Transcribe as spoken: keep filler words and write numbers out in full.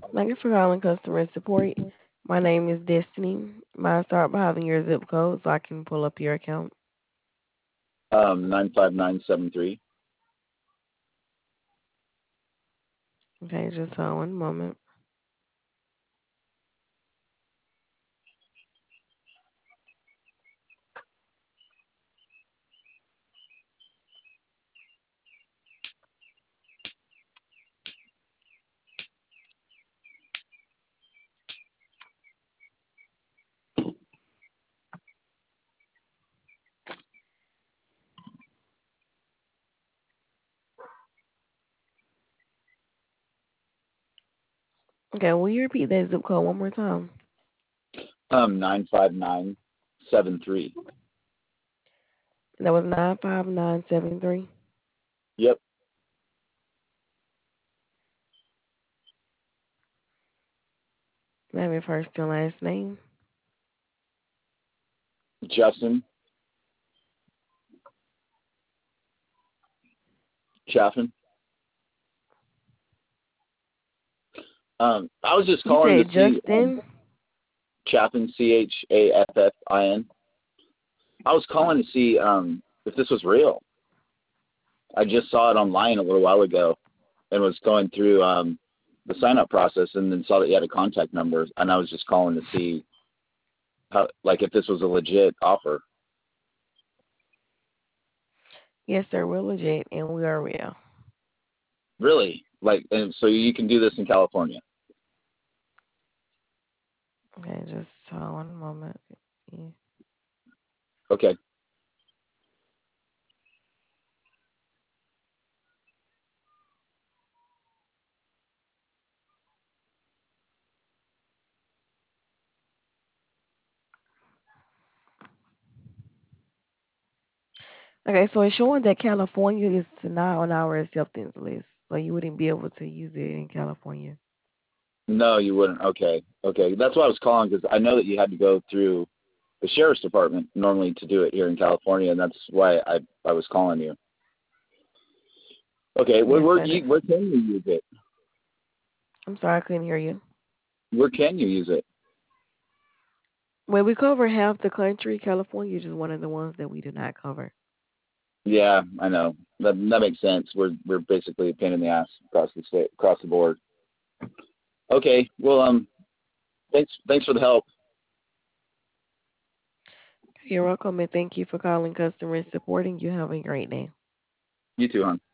Thank you for calling customer support. My name is Destiny. Mine start by having your zip code so I can pull up your account. Um, nine five nine seven three. Okay, just hold one moment. Okay, will you repeat that zip code one more time? Um, nine five nine seven three. That was nine five nine seven three. Yep. Have your first and last name. Justin Chaffin. Um, I was just You calling to said see um, Justin. Chaffin, C H A F F I N. I was calling to see um, if this was real. I just saw it online a little while ago and was going through um, the sign up process and then saw that you had a contact number and I was just calling to see how, like, if this was a legit offer. Yes, sir. We're legit and we are real. Really? Like, and so you can do this in California? Okay, just hold one moment. Yeah. Okay. Okay, so it's showing that California is not on our acceptance list, so you wouldn't be able to use it in California. No, you wouldn't. Okay. Okay. That's why I was calling because I know that you had to go through the sheriff's department normally to do it here in California, and that's why I I was calling you. Okay. Where Yes, where, sir. you, That's, where can you use it? I'm sorry, I couldn't hear you. Where can you use it? Well, we cover half the country. California is just one of the ones that we do not cover. Yeah, I know. That that makes sense. We're we're basically a pain in the ass across the state, across the board. Okay. Well, um, thanks thanks for the help. You're welcome, and thank you for calling customer support, and you have a great day. You too, hon.